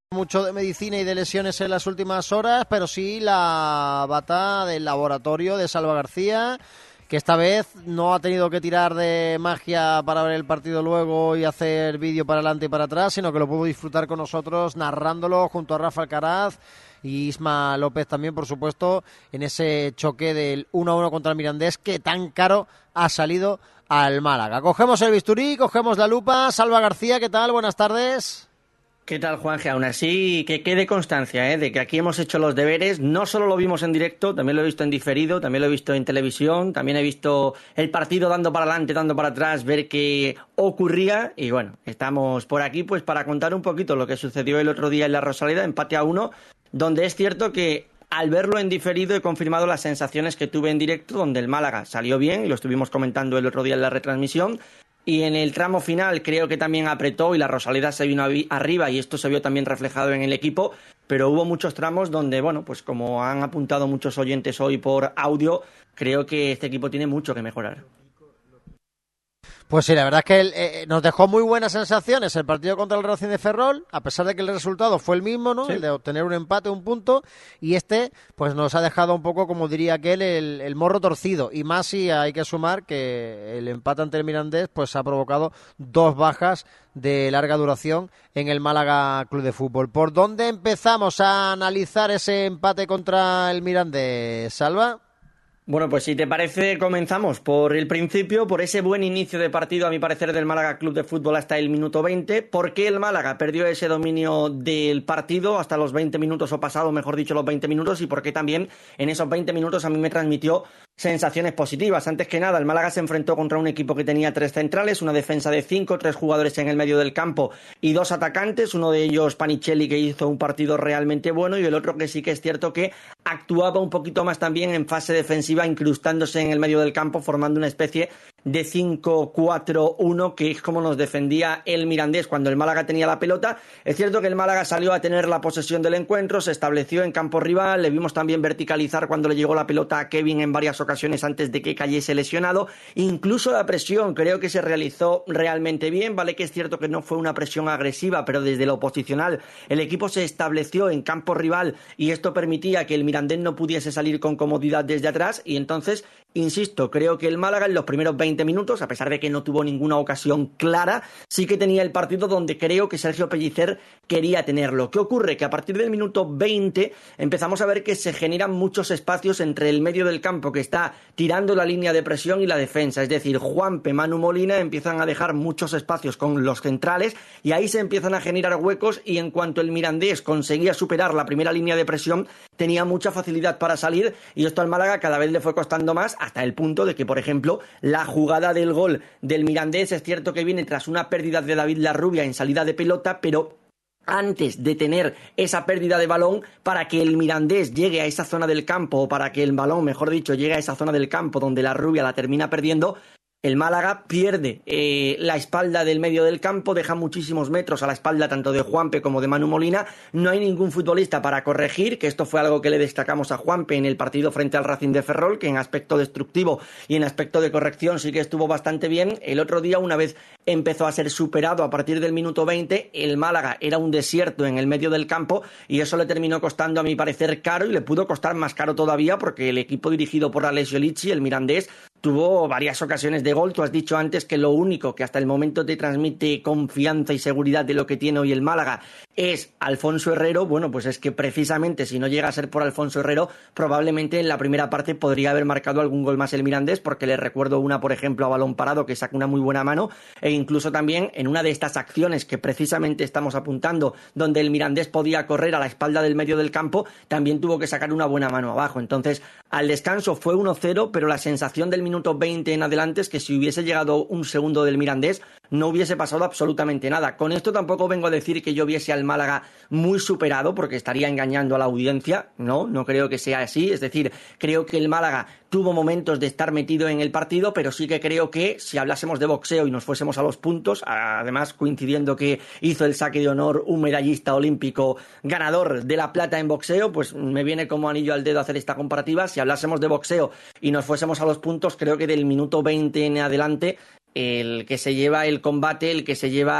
Mucho de medicina y de lesiones en las últimas horas, pero sí la bata del laboratorio de Salva García, que esta vez no ha tenido que tirar de magia para ver el partido luego y hacer vídeo para adelante y para atrás, sino que lo pudo disfrutar con nosotros narrándolo junto a Rafa Alcaraz y Isma López también, por supuesto, en ese choque del 1-1 contra el Mirandés que tan caro ha salido al Málaga. Cogemos el bisturí, cogemos la lupa. Salva García, ¿qué tal? Buenas tardes. ¿Qué tal, Juanje? Aún así, que quede constancia, de que aquí hemos hecho los deberes. No solo lo vimos en directo, también lo he visto en diferido, también lo he visto en televisión, también he visto el partido dando para adelante, dando para atrás, ver qué ocurría. Y bueno, estamos por aquí pues para contar un poquito lo que sucedió el otro día en la Rosaleda, empate a 1, donde es cierto que al verlo en diferido he confirmado las sensaciones que tuve en directo, donde el Málaga salió bien, y lo estuvimos comentando el otro día en la retransmisión. Y en el tramo final creo que también apretó y la Rosaleda se vino arriba y esto se vio también reflejado en el equipo, pero hubo muchos tramos donde, bueno, pues como han apuntado muchos oyentes hoy por audio, creo que este equipo tiene mucho que mejorar. Pues sí, la verdad es que nos dejó muy buenas sensaciones el partido contra el Racing de Ferrol, a pesar de que el resultado fue el mismo, ¿no? Sí. El de obtener un empate, un punto, y pues nos ha dejado un poco, como diría aquel, el morro torcido, y más si hay que sumar que el empate ante el Mirandés pues ha provocado 2 bajas de larga duración en el Málaga Club de Fútbol. ¿Por dónde empezamos a analizar ese empate contra el Mirandés, Salva? Bueno, pues si te parece, comenzamos por el principio, por ese buen inicio de partido, a mi parecer, del Málaga Club de Fútbol hasta el minuto 20. ¿Por qué el Málaga perdió ese dominio del partido hasta los 20 minutos o pasado, mejor dicho, los 20 minutos? Y por qué también en esos 20 minutos a mí me transmitió sensaciones positivas. Antes que nada, el Málaga se enfrentó contra un equipo que tenía 3 centrales, una defensa de 5, 3 jugadores en el medio del campo y 2 atacantes, uno de ellos Panichelli, que hizo un partido realmente bueno, y el otro que sí que es cierto que actuaba un poquito más también en fase defensiva, incrustándose en el medio del campo, formando una especie de 5-4-1, que es como nos defendía el Mirandés cuando el Málaga tenía la pelota. Es cierto que el Málaga salió a tener la posesión del encuentro, se estableció en campo rival, le vimos también verticalizar cuando le llegó la pelota a Kevin en varias ocasiones antes de que cayese lesionado. Incluso la presión creo que se realizó realmente bien, vale que es cierto que no fue una presión agresiva, pero desde lo posicional el equipo se estableció en campo rival y esto permitía que el Mirandés no pudiese salir con comodidad desde atrás. Y entonces, insisto, creo que el Málaga en los primeros 20 minutos, a pesar de que no tuvo ninguna ocasión clara, sí que tenía el partido donde creo que Sergio Pellicer quería tenerlo. ¿Qué ocurre? Que a partir del minuto 20 empezamos a ver que se generan muchos espacios entre el medio del campo, que está tirando la línea de presión, y la defensa. Es decir, Juanpe, Manu Molina empiezan a dejar muchos espacios con los centrales y ahí se empiezan a generar huecos, y en cuanto el Mirandés conseguía superar la primera línea de presión, tenía mucha facilidad para salir, y esto al Málaga cada vez le fue costando más, hasta el punto de que, por ejemplo, la jugada del gol del Mirandés es cierto que viene tras una pérdida de David Larrubia en salida de pelota, pero antes de tener esa pérdida de balón, para que el Mirandés llegue a esa zona del campo, o para que el balón, mejor dicho, llegue a esa zona del campo donde Larrubia la termina perdiendo, el Málaga pierde la espalda del medio del campo, deja muchísimos metros a la espalda tanto de Juanpe como de Manu Molina. No hay ningún futbolista para corregir, que esto fue algo que le destacamos a Juanpe en el partido frente al Racing de Ferrol, que en aspecto destructivo y en aspecto de corrección sí que estuvo bastante bien. El otro día, una vez empezó a ser superado a partir del minuto 20, el Málaga era un desierto en el medio del campo, y eso le terminó costando, a mi parecer, caro, y le pudo costar más caro todavía porque el equipo dirigido por Alessio Licci, el Mirandés, tuvo varias ocasiones de gol. Tú has dicho antes que lo único que hasta el momento te transmite confianza y seguridad de lo que tiene hoy el Málaga es Alfonso Herrero. Bueno, pues es que precisamente si no llega a ser por Alfonso Herrero, probablemente en la primera parte podría haber marcado algún gol más el Mirandés, porque le recuerdo una, por ejemplo, a balón parado, que saca una muy buena mano, e incluso también en una de estas acciones que precisamente estamos apuntando, donde el Mirandés podía correr a la espalda del medio del campo, también tuvo que sacar una buena mano abajo. Entonces, al descanso fue 1-0, pero la sensación del minuto 20 en adelante es que si hubiese llegado un segundo del Mirandés, no hubiese pasado absolutamente nada. Con esto tampoco vengo a decir que yo viese al Málaga muy superado, porque estaría engañando a la audiencia. No creo que sea así. Es decir, creo que el Málaga tuvo momentos de estar metido en el partido, pero sí que creo que si hablásemos de boxeo y nos fuésemos a los puntos, además coincidiendo que hizo el saque de honor un medallista olímpico ganador de la plata en boxeo, pues me viene como anillo al dedo hacer esta comparativa. Si hablásemos de boxeo y nos fuésemos a los puntos, creo que del minuto 20 en adelante, el que se lleva el combate, el que se lleva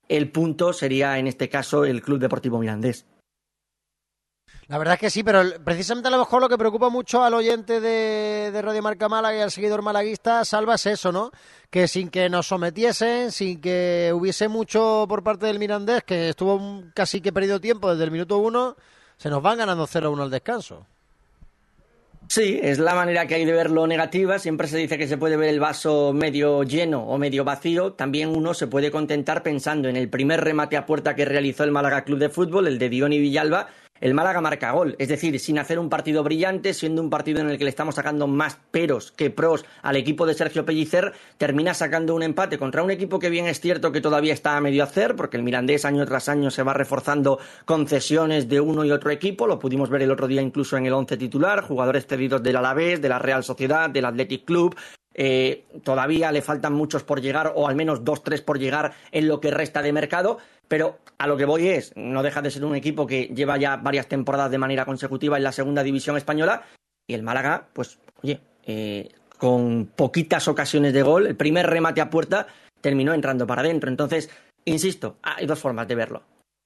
el punto sería en este caso el Club Deportivo Mirandés. La verdad es que sí, pero precisamente a lo mejor lo que preocupa mucho al oyente de Radio Marca Málaga y al seguidor malaguista, Salva, es eso, ¿no? Que sin que nos sometiesen, sin que hubiese mucho por parte del Mirandés, que estuvo casi que perdido tiempo desde el minuto 1, se nos van ganando 0-1 al descanso. Sí, es la manera que hay de verlo negativa. Siempre se dice que se puede ver el vaso medio lleno o medio vacío. También uno se puede contentar pensando en el primer remate a puerta que realizó el Málaga Club de Fútbol, el de Diony Villalba. El Málaga marca gol, es decir, sin hacer un partido brillante, siendo un partido en el que le estamos sacando más peros que pros al equipo de Sergio Pellicer, termina sacando un empate contra un equipo que bien es cierto que todavía está a medio hacer, porque el Mirandés año tras año se va reforzando con cesiones de uno y otro equipo, lo pudimos ver el otro día incluso en el 11 titular, jugadores cedidos del Alavés, de la Real Sociedad, del Athletic Club. Todavía le faltan muchos por llegar, o al menos 2-3 por llegar en lo que resta de mercado, pero a lo que voy es, no deja de ser un equipo que lleva ya varias temporadas de manera consecutiva en la segunda división española, y el Málaga, pues, oye, con poquitas ocasiones de gol, el primer remate a puerta terminó entrando para adentro. Entonces, insisto, hay dos formas de verlo.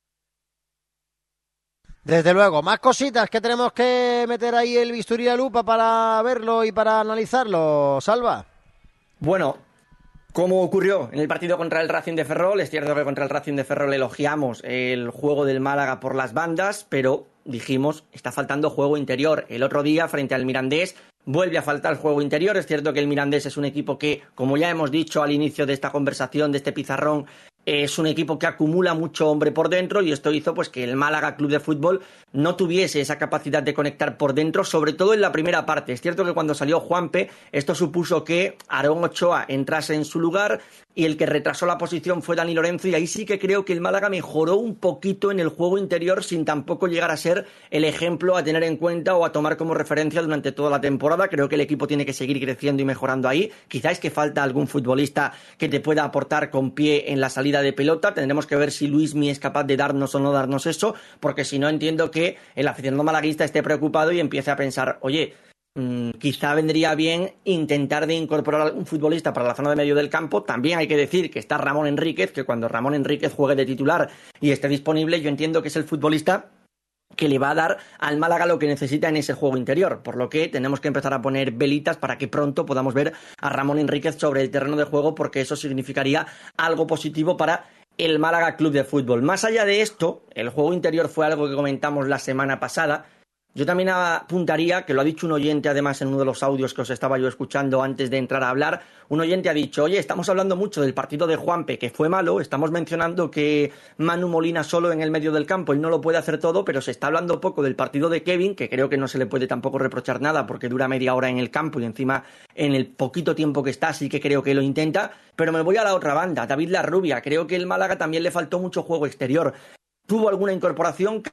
Desde luego, más cositas que tenemos que meter ahí el bisturí y la lupa para verlo y para analizarlo, Salva. Bueno, como ocurrió en el partido contra el Racing de Ferrol, es cierto que contra el Racing de Ferrol elogiamos el juego del Málaga por las bandas, pero dijimos, está faltando juego interior. El otro día, frente al Mirandés, vuelve a faltar juego interior. Es cierto que el Mirandés es un equipo que, como ya hemos dicho al inicio de esta conversación, de este pizarrón, es un equipo que acumula mucho hombre por dentro, y esto hizo pues que el Málaga Club de Fútbol no tuviese esa capacidad de conectar por dentro, sobre todo en la primera parte. Es cierto que cuando salió Juanpe, esto supuso que Aarón Ochoa entrase en su lugar y el que retrasó la posición fue Dani Lorenzo, y ahí sí que creo que el Málaga mejoró un poquito en el juego interior sin tampoco llegar a ser el ejemplo a tener en cuenta o a tomar como referencia durante toda la temporada. Creo que el equipo tiene que seguir creciendo y mejorando ahí. Quizás es que falta algún futbolista que te pueda aportar con pie en la salida de pelota. Tendremos que ver si Luismi es capaz de darnos o no darnos eso, porque si no, entiendo que el aficionado malaguista esté preocupado y empiece a pensar, oye, quizá vendría bien intentar de incorporar a algún futbolista para la zona de medio del campo. También hay que decir que está Ramón Enríquez, que cuando Ramón Enríquez juegue de titular y esté disponible, yo entiendo que es el futbolista que le va a dar al Málaga lo que necesita en ese juego interior, por lo que tenemos que empezar a poner velitas para que pronto podamos ver a Ramón Enríquez sobre el terreno de juego, porque eso significaría algo positivo para el Málaga Club de Fútbol. Más allá de esto, el juego interior fue algo que comentamos la semana pasada. Yo también apuntaría, que lo ha dicho un oyente además en uno de los audios que os estaba yo escuchando antes de entrar a hablar, un oyente ha dicho, oye, estamos hablando mucho del partido de Juanpe, que fue malo, estamos mencionando que Manu Molina solo en el medio del campo, él no lo puede hacer todo, pero se está hablando poco del partido de Kevin, que creo que no se le puede tampoco reprochar nada porque dura media hora en el campo y encima en el poquito tiempo que está sí que creo que lo intenta, pero me voy a la otra banda, David Larrubia, creo que el Málaga también le faltó mucho juego exterior, tuvo alguna incorporación.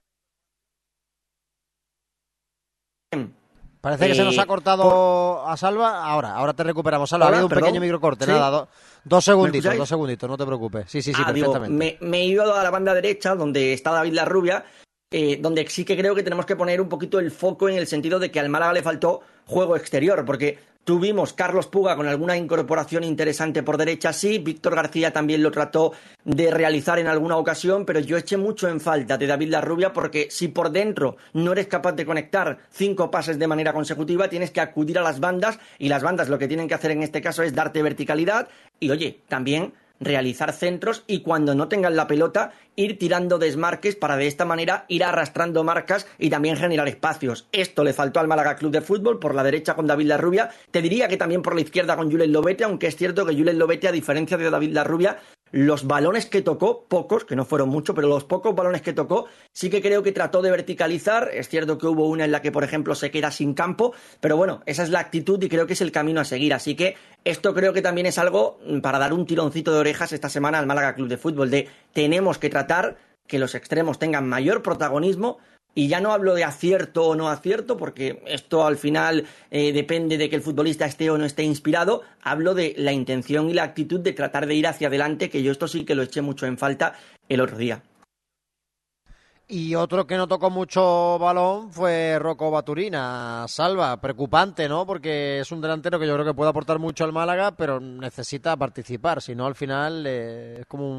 Parece que se nos ha cortado a Salva. Ahora te recuperamos, Salva. Ha habido un pequeño microcorte, ¿sí? Nada, dos segunditos, no te preocupes. Sí, perfectamente. Digo, me he ido a la banda derecha, donde está David Larrubia, donde sí que creo que tenemos que poner un poquito el foco en el sentido de que al Málaga le faltó juego exterior, porque tuvimos Carlos Puga con alguna incorporación interesante por derecha, sí, Víctor García también lo trató de realizar en alguna ocasión, pero yo eché mucho en falta de David Larrubia, porque si por dentro no eres capaz de conectar 5 pases de manera consecutiva, tienes que acudir a las bandas, y las bandas lo que tienen que hacer en este caso es darte verticalidad y, oye, también realizar centros, y cuando no tengan la pelota ir tirando desmarques para de esta manera ir arrastrando marcas y también generar espacios. Esto le faltó al Málaga Club de Fútbol por la derecha con David Larrubia, te diría que también por la izquierda con Julen Lobete, aunque es cierto que Julen Lobete, a diferencia de David Larrubia, los balones que tocó, pocos, que no fueron muchos, pero los pocos balones que tocó, sí que creo que trató de verticalizar. Es cierto que hubo una en la que, por ejemplo, se queda sin campo, pero bueno, esa es la actitud y creo que es el camino a seguir. Así que esto creo que también es algo para dar un tironcito de orejas esta semana al Málaga Club de Fútbol, de tenemos que tratar que los extremos tengan mayor protagonismo. Y ya no hablo de acierto o no acierto, porque esto al final depende de que el futbolista esté o no esté inspirado. Hablo de la intención y la actitud de tratar de ir hacia adelante, que yo esto sí que lo eché mucho en falta el otro día. Y otro que no tocó mucho balón fue Rocco Baturina. Salva, preocupante, ¿no? Porque es un delantero que yo creo que puede aportar mucho al Málaga, pero necesita participar. Si no, al final es como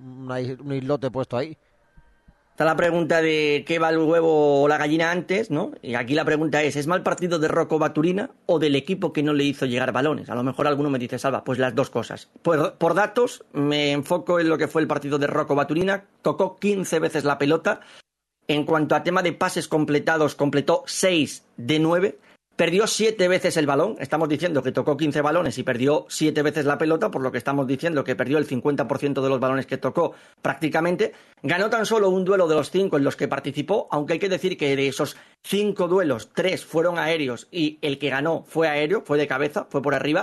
un islote puesto ahí. Está la pregunta de qué va el huevo o la gallina antes, ¿no? Y aquí la pregunta ¿es mal partido de Rocco Baturina o del equipo que no le hizo llegar balones? A lo mejor alguno me dice, Salva, pues las dos cosas. Por datos, me enfoco en lo que fue el partido de Rocco Baturina. Tocó 15 veces la pelota. En cuanto a tema de pases completados, completó 6 de 9. Perdió 7 veces el balón. Estamos diciendo que tocó 15 balones y perdió 7 veces la pelota, por lo que estamos diciendo que perdió el 50% de los balones que tocó prácticamente. Ganó tan solo un duelo de los 5 en los que participó, aunque hay que decir que de esos 5 duelos, 3 fueron aéreos y el que ganó fue aéreo, fue de cabeza, fue por arriba.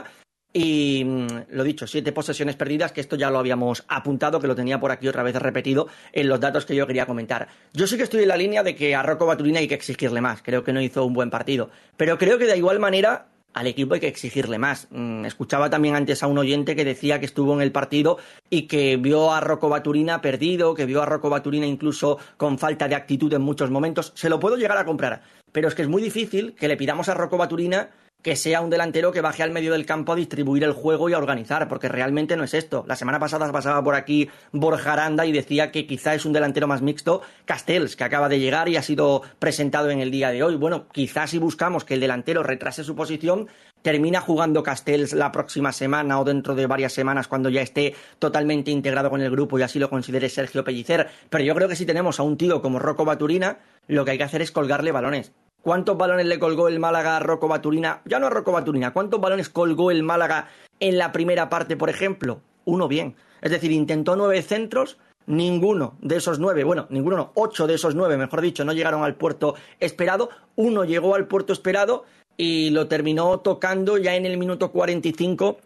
Y lo dicho, 7 posesiones perdidas, que esto ya lo habíamos apuntado, que lo tenía por aquí otra vez repetido en los datos que yo quería comentar. Yo sí que estoy en la línea de que a Rocco Baturina hay que exigirle más, creo que no hizo un buen partido, pero creo que de igual manera al equipo hay que exigirle más. Escuchaba también antes a un oyente que decía que estuvo en el partido y que vio a Rocco Baturina perdido, que vio a Rocco Baturina incluso con falta de actitud en muchos momentos. Se lo puedo llegar a comprar, pero es que es muy difícil que le pidamos a Rocco Baturina que sea un delantero que baje al medio del campo a distribuir el juego y a organizar, porque realmente no es esto. La semana pasada pasaba por aquí Borja Aranda y decía que quizá es un delantero más mixto Castells, que acaba de llegar y ha sido presentado en el día de hoy. Bueno, quizás si buscamos que el delantero retrase su posición, termina jugando Castells la próxima semana o dentro de varias semanas cuando ya esté totalmente integrado con el grupo y así lo considere Sergio Pellicer. Pero yo creo que si tenemos a un tío como Rocco Baturina, lo que hay que hacer es colgarle balones. ¿Cuántos balones le colgó el Málaga a Rocco Baturina? Ya no a Rocco Baturina. ¿Cuántos balones colgó el Málaga en la primera parte, por ejemplo? Uno bien. Es decir, intentó 9 centros, ninguno de esos 9, bueno, ninguno no, 8 de esos 9, mejor dicho, no llegaron al puerto esperado. Uno llegó al puerto esperado y lo terminó tocando ya en el minuto 45.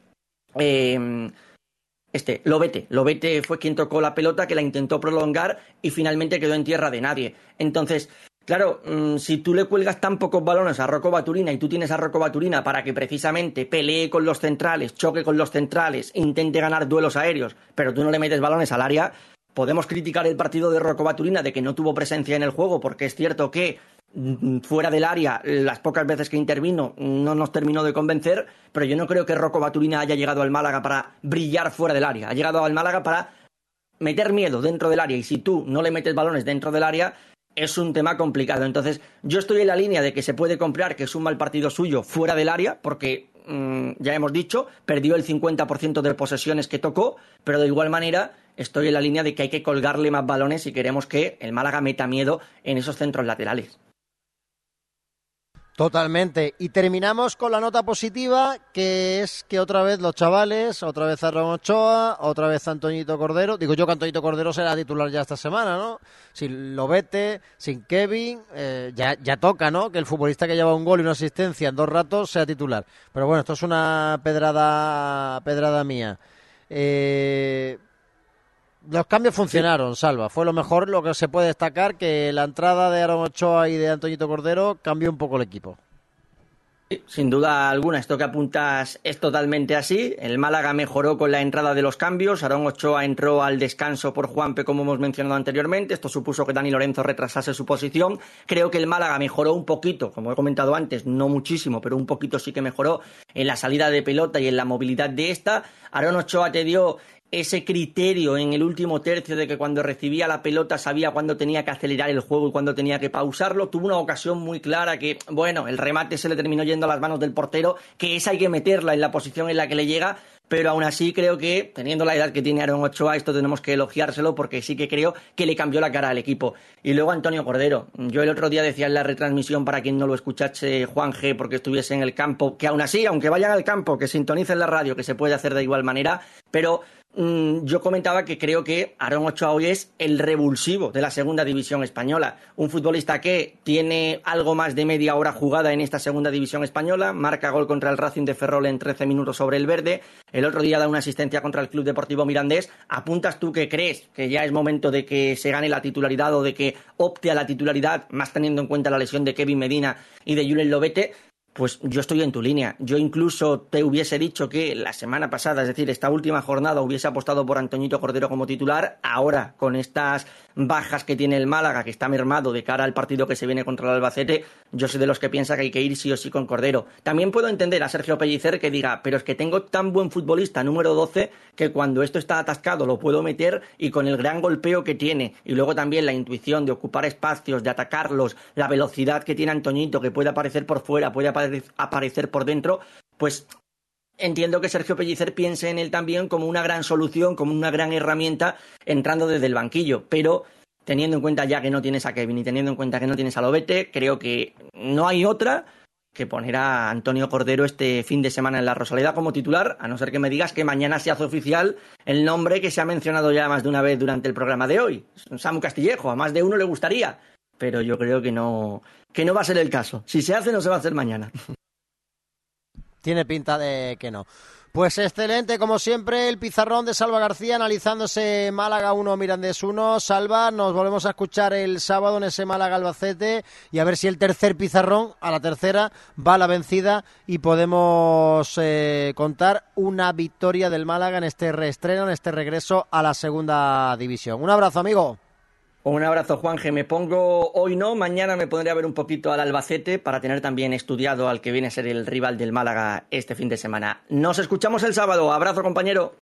Lobete fue quien tocó la pelota, que la intentó prolongar y finalmente quedó en tierra de nadie. Entonces, claro, si tú le cuelgas tan pocos balones a Rocco Baturina y tú tienes a Rocco Baturina para que precisamente pelee con los centrales, choque con los centrales, intente ganar duelos aéreos, pero tú no le metes balones al área, podemos criticar el partido de Rocco Baturina de que no tuvo presencia en el juego, porque es cierto que fuera del área, las pocas veces que intervino no nos terminó de convencer, pero yo no creo que Rocco Baturina haya llegado al Málaga para brillar fuera del área, ha llegado al Málaga para meter miedo dentro del área, y si tú no le metes balones dentro del área, es un tema complicado. Entonces, yo estoy en la línea de que se puede comprar que es un mal partido suyo fuera del área, porque ya hemos dicho, perdió el 50% de posesiones que tocó, pero de igual manera estoy en la línea de que hay que colgarle más balones si queremos que el Málaga meta miedo en esos centros laterales. Totalmente. Y terminamos con la nota positiva, que es que otra vez los chavales, otra vez Aaron Ochoa, otra vez Antoñito Cordero. Digo yo que Antoñito Cordero será titular ya esta semana, ¿no? Sin Lobete, sin Kevin, ya toca, ¿no? Que el futbolista que lleva un gol y una asistencia en 2 ratos sea titular. Pero bueno, esto es una pedrada mía. Los cambios funcionaron, Salva. Fue lo mejor, lo que se puede destacar, que la entrada de Aaron Ochoa y de Antoñito Cordero cambió un poco el equipo. Sin duda alguna, esto que apuntas es totalmente así. El Málaga mejoró con la entrada de los cambios. Aaron Ochoa entró al descanso por Juanpe, como hemos mencionado anteriormente. Esto supuso que Dani Lorenzo retrasase su posición. Creo que el Málaga mejoró un poquito, como he comentado antes, no muchísimo, pero un poquito sí que mejoró en la salida de pelota y en la movilidad de esta. Aaron Ochoa te dio ese criterio en el último tercio de que cuando recibía la pelota sabía cuándo tenía que acelerar el juego y cuándo tenía que pausarlo. Tuvo una ocasión muy clara que, bueno, el remate se le terminó yendo a las manos del portero, que esa hay que meterla en la posición en la que le llega, pero aún así creo que, teniendo la edad que tiene Aaron Ochoa, esto tenemos que elogiárselo porque sí que creo que le cambió la cara al equipo. Y luego Antonio Cordero. Yo el otro día decía en la retransmisión, para quien no lo escuchase, Juan G, porque estuviese en el campo, que aún así, aunque vayan al campo, que sintonicen la radio, que se puede hacer de igual manera, pero yo comentaba que creo que Aaron Ochoa hoy es el revulsivo de la segunda división española. Un futbolista que tiene algo más de media hora jugada en esta segunda división española, marca gol contra el Racing de Ferrol en 13 minutos sobre el verde, el otro día da una asistencia contra el Club Deportivo Mirandés. ¿Apuntas tú que crees que ya es momento de que se gane la titularidad o de que opte a la titularidad, más teniendo en cuenta la lesión de Kevin Medina y de Julen Lobete? Pues yo estoy en tu línea. Yo incluso te hubiese dicho que la semana pasada, es decir, esta última jornada, hubiese apostado por Antoñito Cordero como titular. Ahora, con estas bajas que tiene el Málaga, que está mermado de cara al partido que se viene contra el Albacete, yo soy de los que piensa que hay que ir sí o sí con Cordero. También puedo entender a Sergio Pellicer que diga, pero es que tengo tan buen futbolista número 12 que cuando esto está atascado lo puedo meter, y con el gran golpeo que tiene y luego también la intuición de ocupar espacios, de atacarlos, la velocidad que tiene Antoñito, que puede aparecer por fuera, puede aparecer por dentro, pues entiendo que Sergio Pellicer piense en él también como una gran solución, como una gran herramienta entrando desde el banquillo, pero teniendo en cuenta ya que no tienes a Kevin y teniendo en cuenta que no tienes a Lobete, creo que no hay otra que poner a Antonio Cordero este fin de semana en la Rosaleda como titular, a no ser que me digas que mañana se hace oficial el nombre que se ha mencionado ya más de una vez durante el programa de hoy, Samu Castillejo. A más de uno le gustaría, pero yo creo que no va a ser el caso. Si se hace, no se va a hacer mañana. Tiene pinta de que no. Pues excelente, como siempre, el pizarrón de Salva García analizándose Málaga 1, Mirandés 1. Salva, nos volvemos a escuchar el sábado en ese Málaga Albacete y a ver si el tercer pizarrón, a la tercera, va a la vencida y podemos contar una victoria del Málaga en este reestreno, en este regreso a la segunda división. Un abrazo, amigo. Un abrazo, Juanje. Me pongo, hoy no, mañana me pondré a ver un poquito al Albacete para tener también estudiado al que viene a ser el rival del Málaga este fin de semana. Nos escuchamos el sábado. Abrazo, compañero.